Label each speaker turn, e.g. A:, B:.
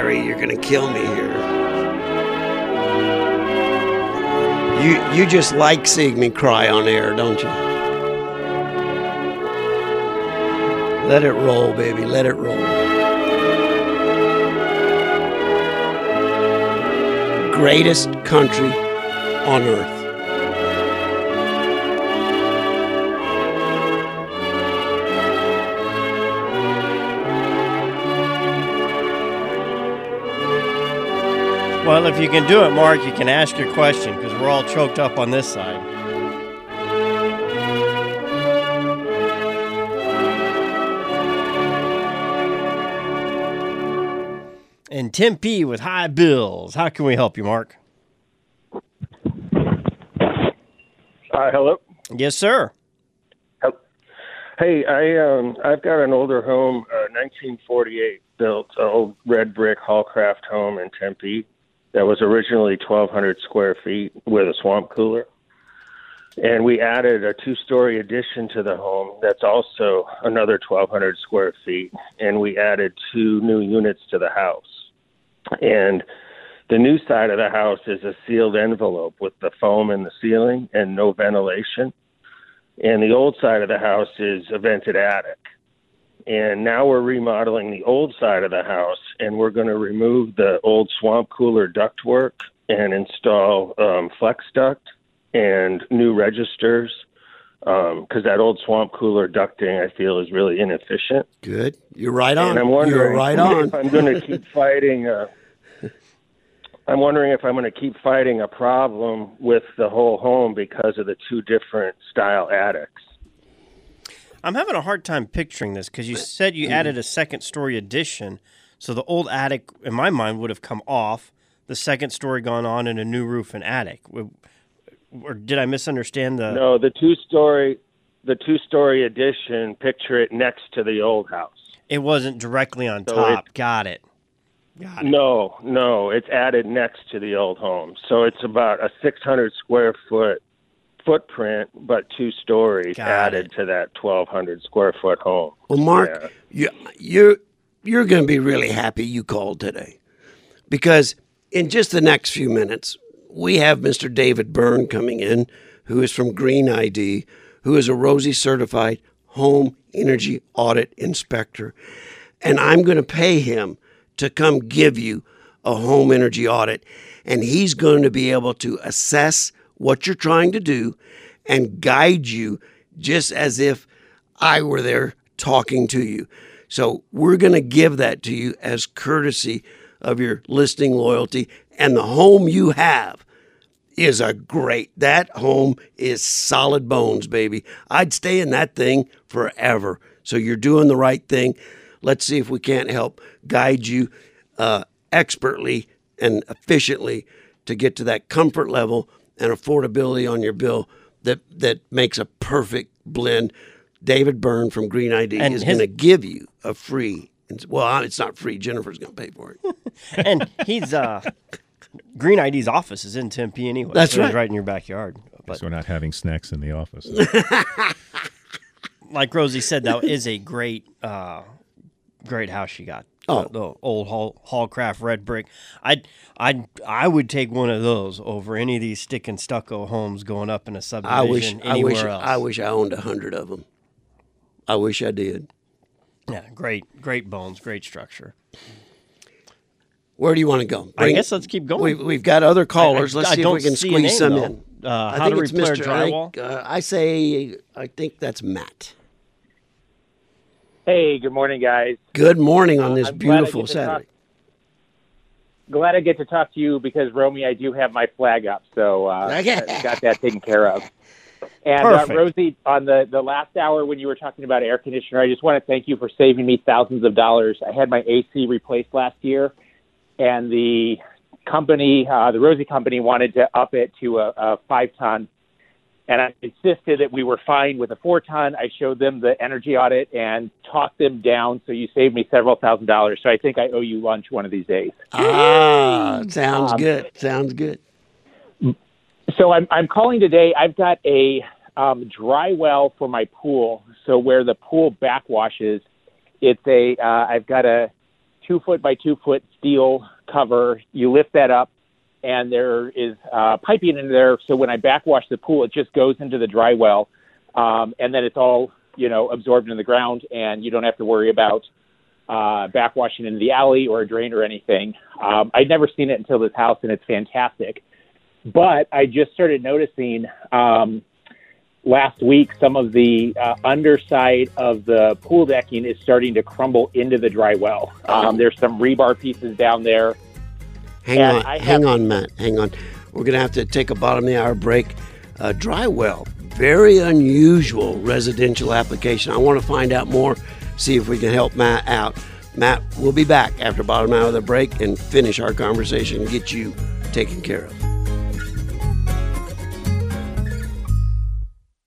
A: Gary, you're going to kill me here. You just like seeing me cry on air, don't you? Let it roll, baby. Let it roll. Greatest country on earth.
B: Well, if you can do it, Mark, you can ask your question because we're all choked up on this side. And Tempe with high bills. How can we help you, Mark?
C: Hello.
B: Yes, sir.
C: Hey, I've got an older home, 1948 built, old red brick Hallcraft home in Tempe that was originally 1,200 square feet with a swamp cooler. And we added a 2-story addition to the home that's also another 1,200 square feet. And we added 2 new units to the house. And the new side of the house is a sealed envelope with the foam in the ceiling and no ventilation. And the old side of the house is a vented attic. And now we're remodeling the old side of the house, and we're going to remove the old swamp cooler ductwork and install flex duct and new registers, because that old swamp cooler ducting, I feel, is really inefficient.
A: Good. You're right on.
C: And I'm wondering
A: You're right on.
C: if I'm going to keep fighting. I'm wondering if I'm going to keep fighting a problem with the whole home because of the 2 different style attics.
B: I'm having a hard time picturing this because you said you added a 2nd-story addition, so the old attic, in my mind, would have come off, the 2nd story gone on, and a new roof and attic. Or did I misunderstand the...
C: No, the 2-story addition, picture it next to the old house.
B: It wasn't directly on top. Got it.
C: No, it's added next to the old home. So it's about a 600 square foot footprint, but 2 stories added to that 1,200 square foot home.
A: Well, Mark, you're going to be really happy you called today, because in just the next few minutes, we have Mr. David Byrne coming in, who is from Green ID, who is a Rosie certified home energy audit inspector, and I'm going to pay him to come give you a home energy audit, and he's going to be able to assess what you're trying to do and guide you just as if I were there talking to you. So we're going to give that to you as courtesy of your listening loyalty, and the home you have is that home is solid bones, baby. I'd stay in that thing forever. So you're doing the right thing. Let's see if we can't help guide you expertly and efficiently to get to that comfort level and affordability on your bill that makes a perfect blend. David Byrne from Green ID is going to give you a free. Well, it's not free. Jennifer's going to pay for it.
B: And he's Green ID's office is in Tempe anyway.
A: That's
B: so
A: right.
B: He's right in your backyard.
D: But we're not having snacks in the office.
B: Like Rosie said, that is a great house you got. The old Hallcraft red brick. I would take one of those over any of these stick and stucco homes going up in a subdivision anywhere else.
A: I wish I owned 100 of them. I wish I did.
B: Yeah, great bones, great structure.
A: Where do you want to go?
B: I guess let's keep going.
A: We've got other callers. Let's see if we can squeeze some in.
B: How to repair drywall?
A: I think that's Matt.
E: Hey, good morning, guys.
A: Good morning on this beautiful Saturday.
E: Glad I get to talk to you because, Romy, I do have my flag up, so got that taken care of. And Rosie, on the last hour when you were talking about air conditioner, I just want to thank you for saving me thousands of dollars. I had my AC replaced last year, and the company, the Rosie company, wanted to up it to a 5-ton. And I insisted that we were fine with a 4-ton. I showed them the energy audit and talked them down. So you saved me several $1,000s. So I think I owe you lunch one of these days.
A: Sounds good. Sounds good.
E: So I'm calling today. I've got a dry well for my pool. So where the pool backwashes, it's I've got a 2-foot by 2-foot steel cover. You lift that up, and there is piping in there. So when I backwash the pool, it just goes into the dry well, and then it's all absorbed in the ground, and you don't have to worry about backwashing into the alley or a drain or anything. I'd never seen it until this house, and it's fantastic. But I just started noticing last week some of the underside of the pool decking is starting to crumble into the dry well. There's some rebar pieces down there.
A: Hang on, Matt. Hang on. We're going to have to take a bottom of the hour break. Dry well, very unusual residential application. I want to find out more, see if we can help Matt out. Matt, we'll be back after bottom hour of the break and finish our conversation and get you taken care of.